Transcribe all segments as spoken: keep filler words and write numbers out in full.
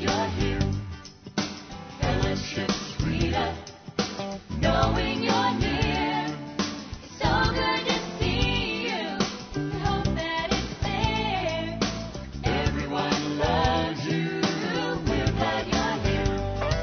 you're here. Fellowship sweeter, knowing you're near. It's so good to see you. We hope that it's there. Everyone loves you. We're glad you're here.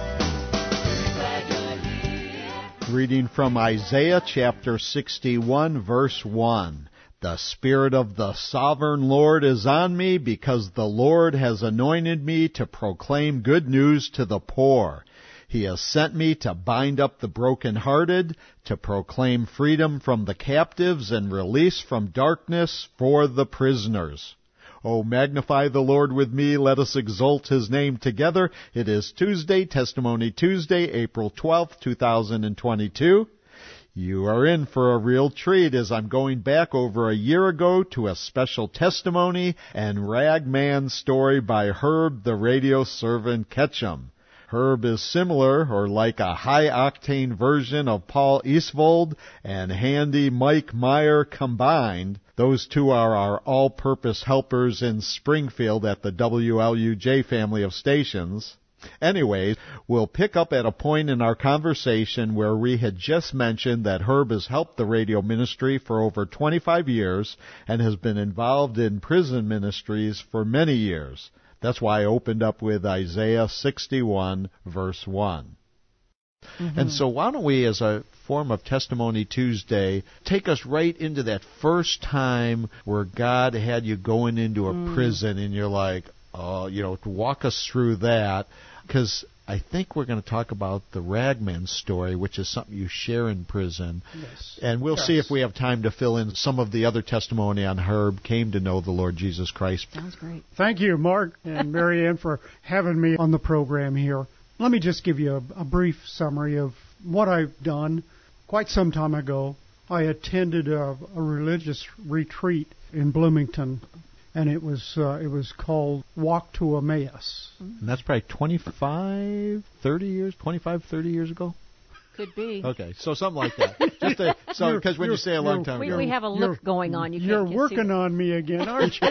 We're glad you're here. Reading from Isaiah chapter sixty-one, verse one. The Spirit of the Sovereign Lord is on me, because the Lord has anointed me to proclaim good news to the poor. He has sent me to bind up the brokenhearted, to proclaim freedom from the captives and release from darkness for the prisoners. Oh, magnify the Lord with me. Let us exalt His name together. It is Tuesday, Testimony Tuesday, April twelfth, two thousand twenty-two. You are in for a real treat, as I'm going back over a year ago to a special testimony and ragman story by Herb the Radio Servant Ketchum. Herb is similar, or like a high-octane version of Paul Eastvold and handy Mike Meyer combined. Those two are our all-purpose helpers in Springfield at the W L U J family of stations. Anyway, we'll pick up at a point in our conversation where we had just mentioned that Herb has helped the radio ministry for over twenty-five years and has been involved in prison ministries for many years. That's why I opened up with Isaiah sixty-one, verse one. Mm-hmm. And so why don't we, as a form of Testimony Tuesday, take us right into that first time where God had you going into a mm. prison, and you're like, oh, you know, walk us through that, because I think we're going to talk about the ragman story, which is something you share in prison. Yes. And we'll yes. see if we have time to fill in some of the other testimony on Herb came to know the Lord Jesus Christ. Sounds great. Thank you, Mark and Mary Ann, for having me on the program here. Let me just give you a, a brief summary of what I've done. Quite some time ago, I attended a, a religious retreat in Bloomington, and it was uh, it was called Walk to Emmaus. And that's probably twenty-five, thirty years, twenty-five, thirty years ago? Could be. Okay, so something like that. Just to, so because when you say a long time we, ago, we have a look going on. You you're can't working see on me again, aren't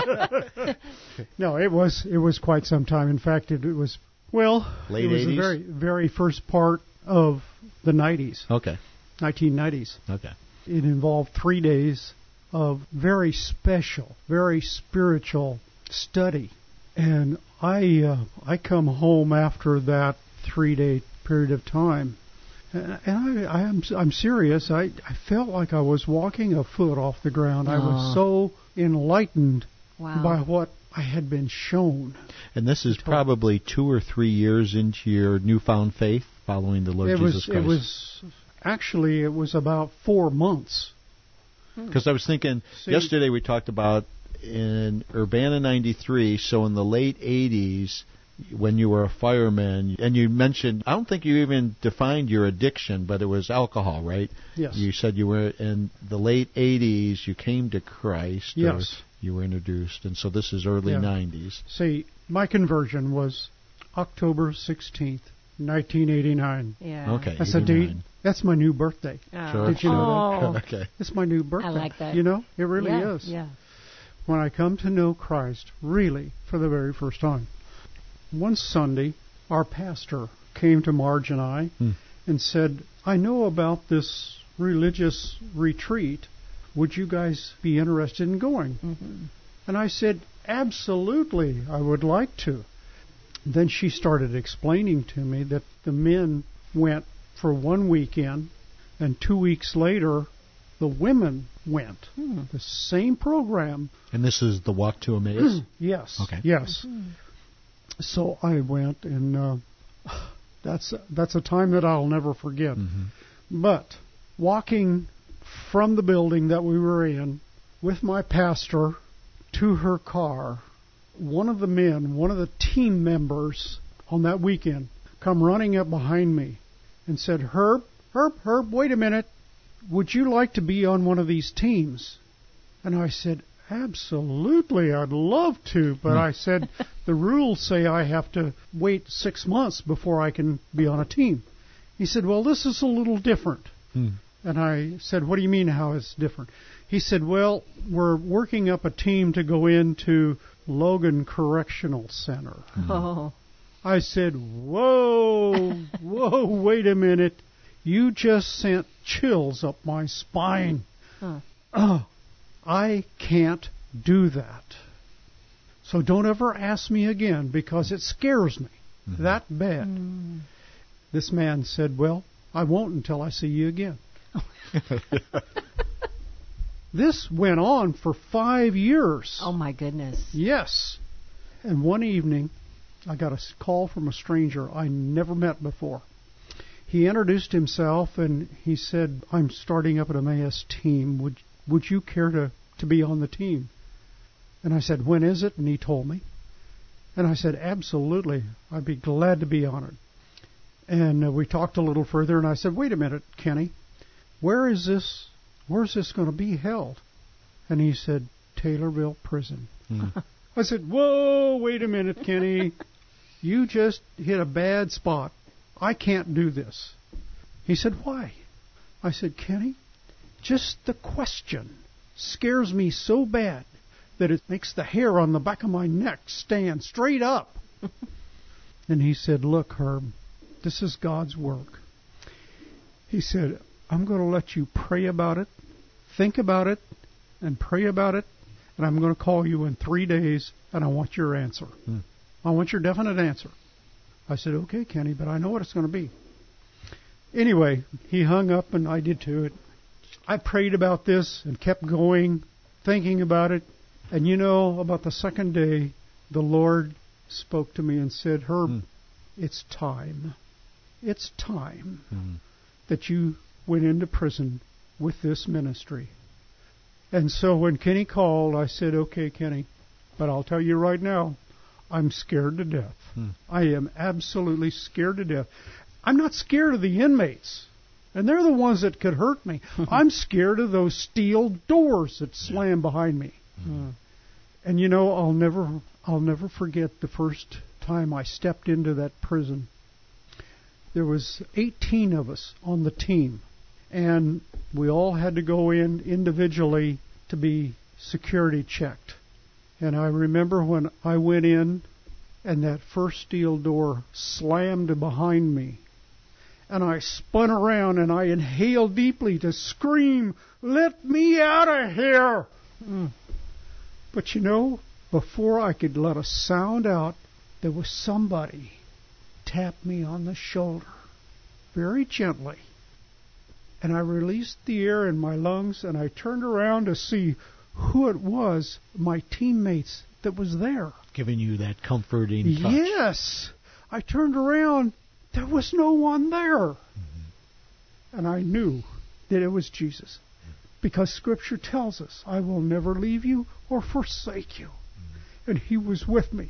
you? No, it was it was quite some time. In fact, it, it was well, late it was eighties? the very very first part of the nineties. Okay, nineteen nineties. Okay, it involved three days of very special, very spiritual study, and I uh, I come home after that three day period of time. And I, I am I'm serious. I, I felt like I was walking a foot off the ground. I was so enlightened wow. by what I had been shown. And this is probably two or three years into your newfound faith, following the Lord it Jesus was, Christ. It was actually it was about four months. Because I was thinking See, yesterday we talked about in Urbana ninety-three. So in the late eighties, when you were a fireman, and you mentioned, I don't think you even defined your addiction, but it was alcohol, right? Yes. You said you were in the late eighties, you came to Christ. Yes. Or you were introduced, and so this is early yeah. nineties. See, my conversion was October sixteenth, nineteen eighty-nine. Yeah. Okay. That's eighty-nine. a date. That's my new birthday. Oh. Sure. Did you know oh. that? Okay. It's my new birthday. I like that. You know, it really yeah. is. Yeah. When I come to know Christ, really, for the very first time. One Sunday, our pastor came to Marge and I hmm. and said, I know about this religious retreat. Would you guys be interested in going? Mm-hmm. And I said, absolutely, I would like to. Then she started explaining to me that the men went for one weekend, and two weeks later, the women went. Hmm. The same program. And this is the Walk to Emmaus? Yes. Okay. Yes. Mm-hmm. So I went, and uh, that's that's a time that I'll never forget. Mm-hmm. But walking from the building that we were in with my pastor to her car, one of the men, one of the team members on that weekend, come running up behind me and said, Herb, Herb, Herb, wait a minute. Would you like to be on one of these teams? And I said, absolutely, I'd love to. But I said, the rules say I have to wait six months before I can be on a team. He said, well, this is a little different. Hmm. And I said, what do you mean how it's different? He said, well, we're working up a team to go into Logan Correctional Center. Oh. I said, whoa, whoa, wait a minute. You just sent chills up my spine. Huh. Oh, I can't do that. So don't ever ask me again because it scares me mm-hmm. that bad. Mm. This man said, well, I won't until I see you again. This went on for five years. Oh, my goodness. Yes. And one evening, I got a call from a stranger I never met before. He introduced himself and he said, I'm starting up an Emmaus team. Would would you care to, to be on the team? And I said, when is it? And he told me. And I said, absolutely. I'd be glad to be on it. And uh, we talked a little further and I said, wait a minute, Kenny. Where is this? Where's this going to be held? And he said, Taylorville Prison. Mm. I said, whoa, wait a minute, Kenny. You just hit a bad spot. I can't do this. He said, why? I said, Kenny, just the question scares me so bad that it makes the hair on the back of my neck stand straight up. And he said, look, Herb, this is God's work. He said, I'm going to let you pray about it, think about it, and pray about it, and I'm going to call you in three days, and I want your answer. Hmm. I want your definite answer. I said, okay, Kenny, but I know what it's going to be. Anyway, he hung up, and I did too. I prayed about this and kept going, thinking about it. And you know, about the second day, the Lord spoke to me and said, Herb, hmm. it's time. It's time hmm. that you went into prison with this ministry. And so when Kenny called, I said, okay, Kenny, but I'll tell you right now, I'm scared to death. Hmm. I am absolutely scared to death. I'm not scared of the inmates, and they're the ones that could hurt me. I'm scared of those steel doors that slam behind me. Hmm. And you know, I'll never, I'll never forget the first time I stepped into that prison. There was eighteen of us on the team, and we all had to go in individually to be security checked. And I remember when I went in and that first steel door slammed behind me. And I spun around and I inhaled deeply to scream, let me out of here! Mm. But you know, before I could let a sound out, there was somebody tapped me on the shoulder, very gently. And I released the air in my lungs and I turned around to see who it was, my teammates that was there. Giving you that comforting touch. Yes. I turned around. There was no one there. Mm-hmm. And I knew that it was Jesus. Because Scripture tells us, I will never leave you or forsake you. Mm-hmm. And He was with me.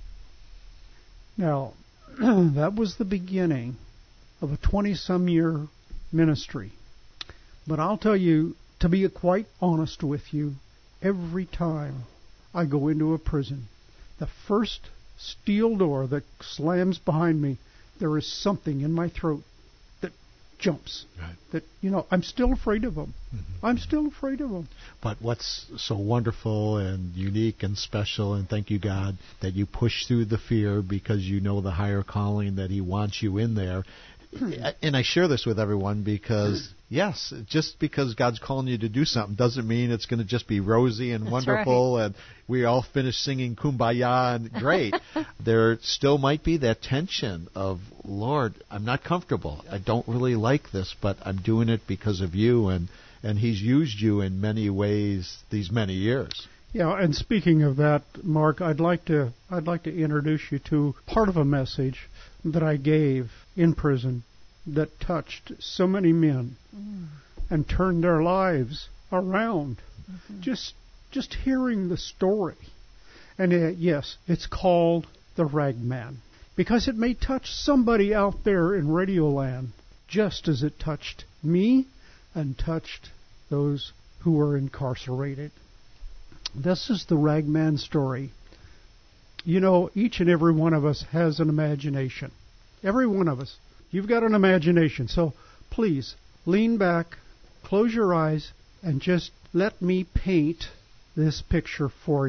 Now, that was the beginning of a twenty-some year ministry. But I'll tell you, to be quite honest with you, every time I go into a prison, the first steel door that slams behind me, there is something in my throat that jumps. Right. That, you know, I'm still afraid of them. Mm-hmm. I'm still afraid of them. But what's so wonderful and unique and special, and thank you, God, that you push through the fear because you know the higher calling that He wants you in there. And I share this with everyone because, yes, just because God's calling you to do something doesn't mean it's going to just be rosy and That's wonderful right. and we all finish singing Kumbaya and great. There still might be that tension of, Lord, I'm not comfortable. I don't really like this, but I'm doing it because of you. And, and He's used you in many ways these many years. Yeah, and speaking of that, Mark, I'd like to I'd like to introduce you to part of a message that I gave in prison that touched so many men mm. and turned their lives around. Mm-hmm. Just just hearing the story. And uh, yes, it's called The Ragman because it may touch somebody out there in Radioland just as it touched me and touched those who were incarcerated. This is the Ragman story. You know, each and every one of us has an imagination. Every one of us. You've got an imagination. So please, lean back, close your eyes, and just let me paint this picture for you.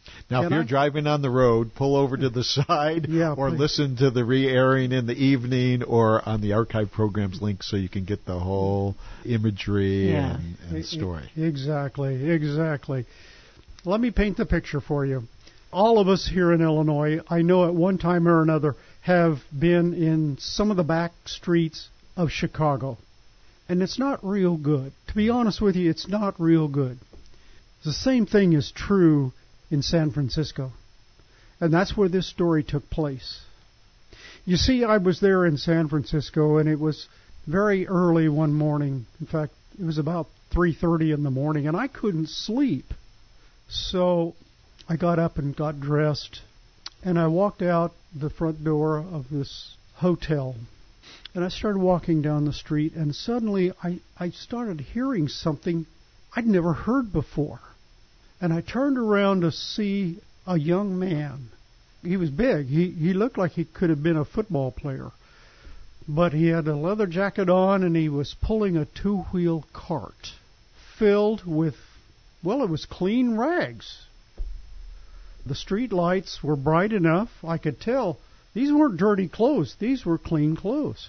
Now, Can if you're I? driving on the road, pull over to the side Yeah, or please. listen to the re-airing in the evening or on the archive programs link so you can get the whole imagery Yeah. and, and story. Exactly, exactly. Let me paint the picture for you. All of us here in Illinois, I know at one time or another, have been in some of the back streets of Chicago. And it's not real good. To be honest with you, it's not real good. The same thing is true in San Francisco. And that's where this story took place. You see, I was there in San Francisco, and it was very early one morning. In fact, it was about three thirty in the morning, and I couldn't sleep. So I got up and got dressed, and I walked out the front door of this hotel. And I started walking down the street, and suddenly I, I started hearing something I'd never heard before. And I turned around to see a young man. He was big. He, he looked like he could have been a football player. But he had a leather jacket on, and he was pulling a two-wheel cart filled with, well, it was clean rags. The street lights were bright enough. I could tell these weren't dirty clothes. These were clean clothes.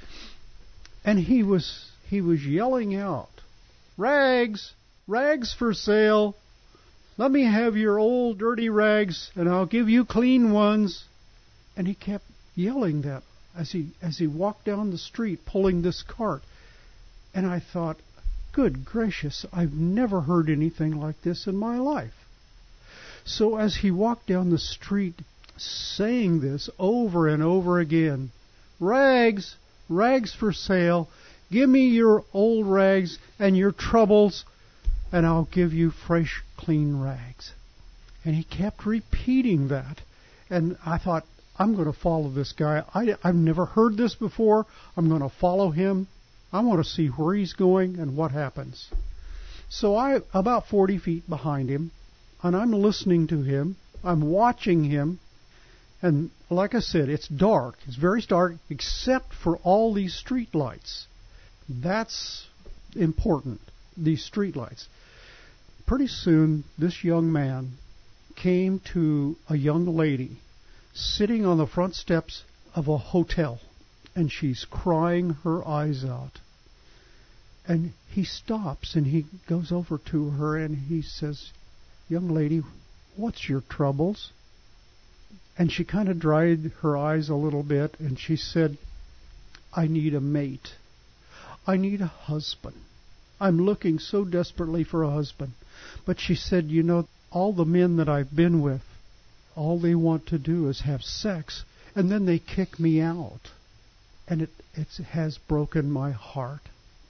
And he was he was yelling out, "Rags! Rags for sale! Let me have your old dirty rags, and I'll give you clean ones." And he kept yelling that as he as he walked down the street pulling this cart. And I thought, good gracious, I've never heard anything like this in my life. So as he walked down the street saying this over and over again, "Rags, rags for sale, give me your old rags and your troubles, and I'll give you fresh, clean rags." And he kept repeating that. And I thought, I'm going to follow this guy. I, I've never heard this before. I'm going to follow him. I want to see where he's going and what happens. So I, about forty feet behind him, and I'm listening to him. I'm watching him. And like I said, it's dark. It's very dark, except for all these street lights. That's important, these street lights. Pretty soon, this young man came to a young lady sitting on the front steps of a hotel, and she's crying her eyes out. And he stops, and he goes over to her, and he says, "Young lady, what's your troubles?" And she kind of dried her eyes a little bit, and she said, "I need a mate. I need a husband. I'm looking so desperately for a husband." But she said, "You know, all the men that I've been with, all they want to do is have sex, and then they kick me out. And it, it has broken my heart."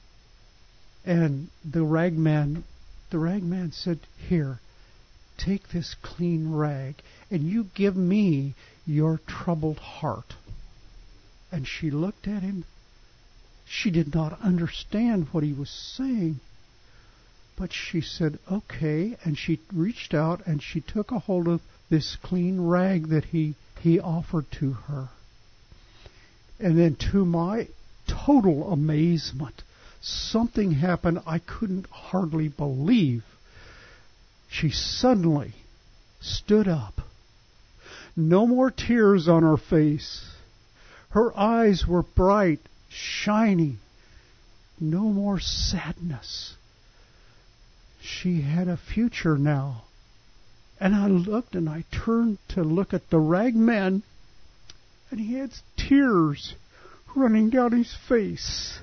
And the ragman, the ragman said, "Here, take this clean rag, and you give me your troubled heart." And she looked at him. She did not understand what he was saying. But she said, "Okay." And she reached out and she took a hold of this clean rag that he, he offered to her. And then to my total amazement, something happened I couldn't hardly believe. She suddenly stood up. No more tears on her face. Her eyes were bright, shiny. No more sadness. She had a future now. And I looked and I turned to look at the ragman, and he had tears running down his face.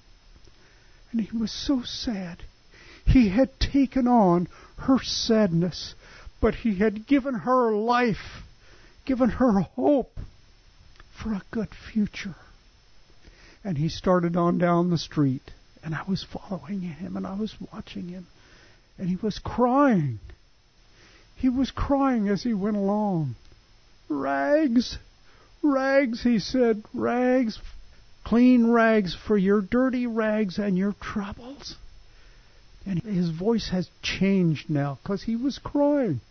And he was so sad. He had taken on her sadness, but he had given her life, given her hope for a good future. And he started on down the street, and I was following him, and I was watching him, and he was crying. He was crying as he went along. "Rags, rags," he said, "rags, clean rags for your dirty rags and your troubles." And his voice has changed now because he was crying.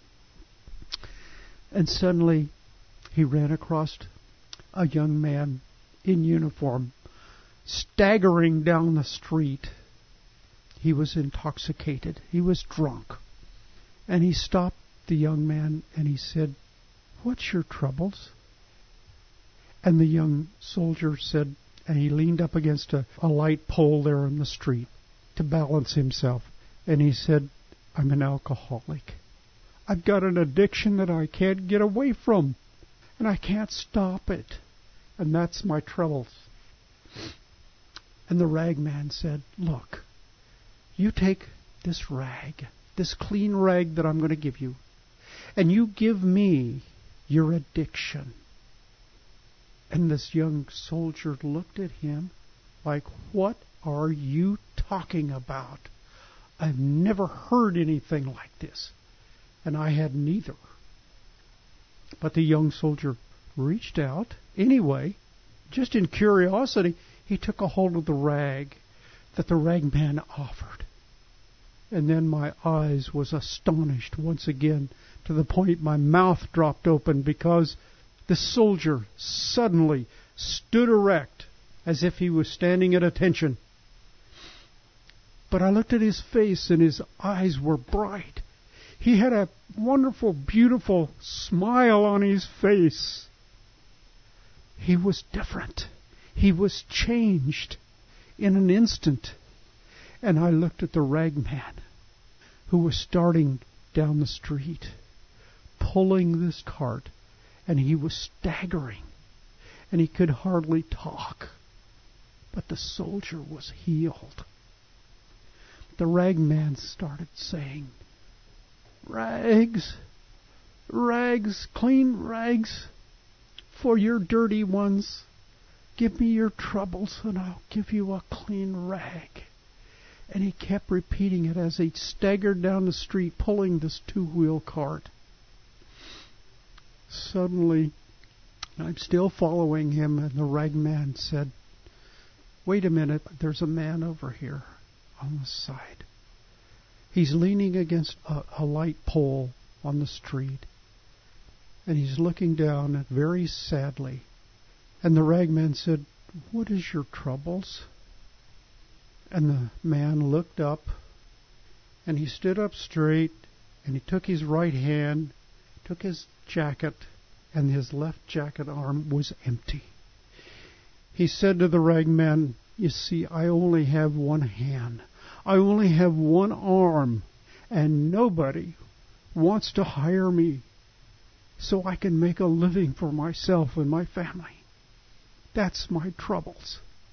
And suddenly he ran across a young man in uniform, staggering down the street. He was intoxicated. He was drunk. And he stopped the young man and he said, "What's your troubles?" And the young soldier said, and he leaned up against a, a light pole there in the street to balance himself. And he said, "I'm an alcoholic. I've got an addiction that I can't get away from. And I can't stop it. And that's my troubles." And the rag man said, "Look, you take this rag, this clean rag that I'm going to give you, and you give me your addiction." And this young soldier looked at him like, "What are you talking about? I've never heard anything like this." And I hadn't either. But the young soldier reached out anyway, just in curiosity. He took a hold of the rag that the rag man offered. And then my eyes was astonished once again to the point my mouth dropped open, because the soldier suddenly stood erect as if he was standing at attention. But I looked at his face and his eyes were bright. He had a wonderful, beautiful smile on his face. He was different. He was changed in an instant. And I looked at the rag man who was starting down the street, pulling this cart, and he was staggering, and he could hardly talk. But the soldier was healed. The rag man started saying, "Rags, rags, clean rags for your dirty ones. Give me your troubles and I'll give you a clean rag." And he kept repeating it as he staggered down the street pulling this two-wheel cart. Suddenly, I'm still following him, and the rag man said, "Wait a minute, there's a man over here on the side. He's leaning against a, a light pole on the street, and he's looking down very sadly." And the rag man said, "What is your troubles?" And the man looked up, and he stood up straight, and he took his right hand, took his jacket, and his left jacket arm was empty. He said to the rag man, "You see, I only have one hand. I only have one arm, and nobody wants to hire me so I can make a living for myself and my family. That's my troubles."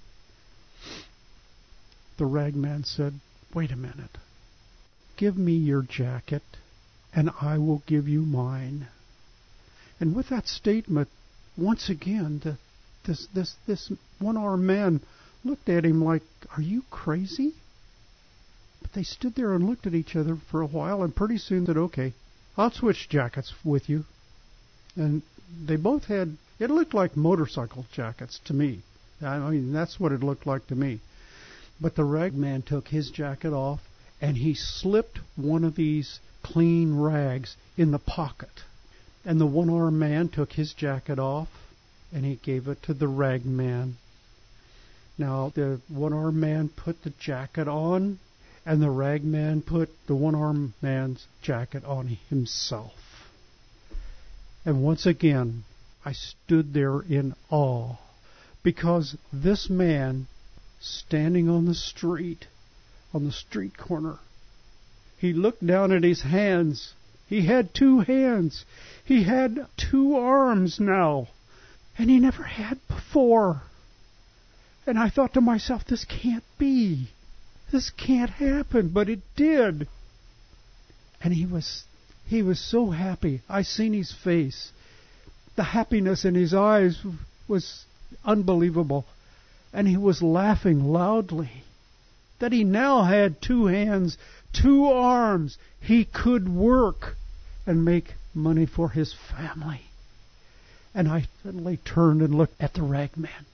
The rag man said, "Wait a minute. Give me your jacket, and I will give you mine." And with that statement, once again, the, this this this one-armed man looked at him like, "Are you crazy?" But they stood there and looked at each other for a while, and pretty soon said, "Okay, I'll switch jackets with you." And they both had, it looked like motorcycle jackets to me. I mean, that's what it looked like to me. But the rag man took his jacket off, and he slipped one of these clean rags in the pocket. And the one-armed man took his jacket off, and he gave it to the rag man. Now, the one-armed man put the jacket on, and the rag man put the one-armed man's jacket on himself. And once again, I stood there in awe, because this man, standing on the street, on the street corner, he looked down at his hands. He had two hands. He had two arms now, and he never had before. And I thought to myself, this can't be. This can't happen, but it did. And he was he was so happy. I seen his face. The happiness in his eyes was unbelievable. And he was laughing loudly that he now had two hands, two arms. He could work and make money for his family. And I suddenly turned and looked at the rag man.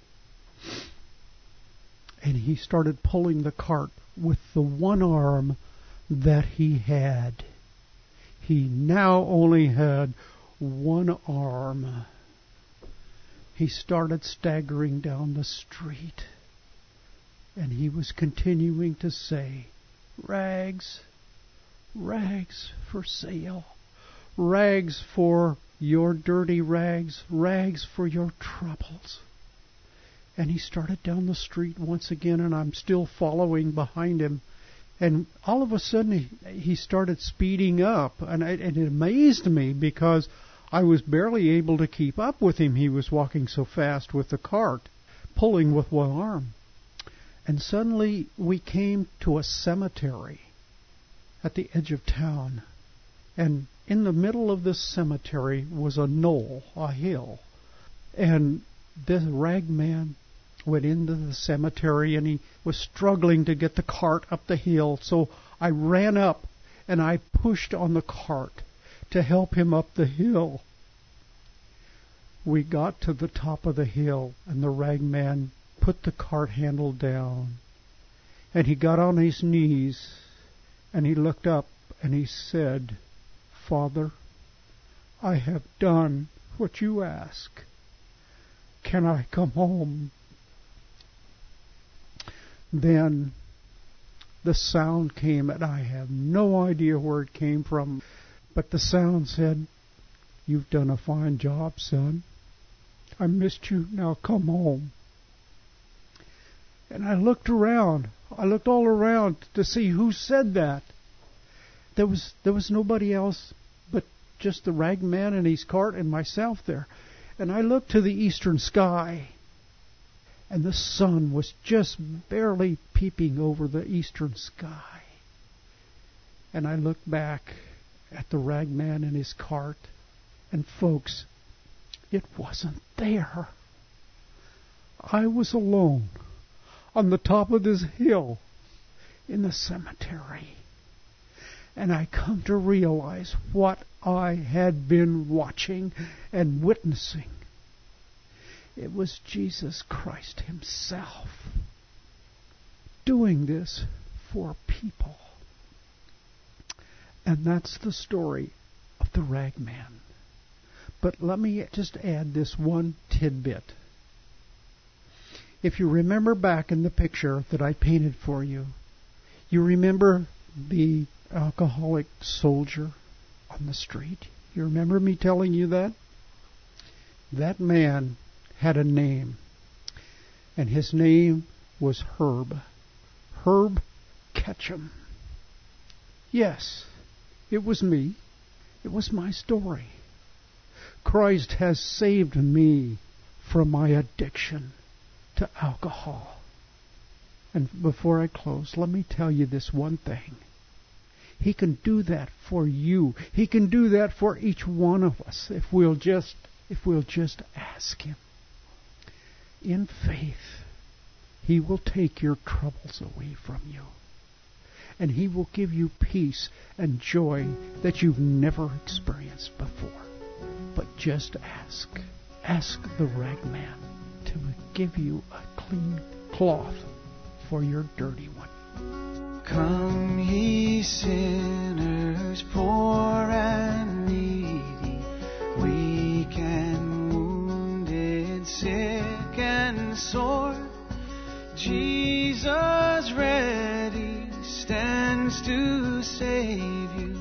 And he started pulling the cart with the one arm that he had. He now only had one arm. He started staggering down the street. And he was continuing to say, "Rags, rags for sale. rags for your dirty rags, rags for your troubles. And he started down the street once again, and I'm still following behind him. And all of a sudden, he, he started speeding up, and it, and it amazed me because I was barely able to keep up with him. He was walking so fast with the cart, pulling with one arm. And suddenly, we came to a cemetery at the edge of town. And in the middle of this cemetery was a knoll, a hill. And this ragman went into the cemetery, and he was struggling to get the cart up the hill. So I ran up, and I pushed on the cart to help him up the hill. We got to the top of the hill, and the ragman put the cart handle down. And he got on his knees, and he looked up, and he said, "Father, I have done what you ask. Can I come home?" Then the sound came, and I have no idea where it came from, but the sound said, "You've done a fine job, son. I missed you. Now come home." And I looked around. I looked all around to see who said that. There was there was nobody else but just the ragman and his cart and myself there. And I looked to the eastern sky, and the sun was just barely peeping over the eastern sky. And I looked back at the ragman and his cart, and folks, it wasn't there. I was alone on the top of this hill in the cemetery. And I come to realize what I had been watching and witnessing. It was Jesus Christ himself doing this for people. And that's the story of the ragman. But let me just add this one tidbit. If you remember back in the picture that I painted for you, you remember the alcoholic soldier on the street? You remember me telling you that? That man had a name, and his name was Herb. Herb Ketchum. Yes, it was me. It was my story. Christ has saved me from my addiction to alcohol. And before I close, let me tell you this one thing. He can do that for you. He can do that for each one of us if we'll just if we'll just ask him. In faith, he will take your troubles away from you. And he will give you peace and joy that you've never experienced before. But just ask. Ask the ragman to give you a clean cloth for your dirty one. Come ye sinners, poor and needy, weak and wounded, sick and sore. Jesus ready stands to save you.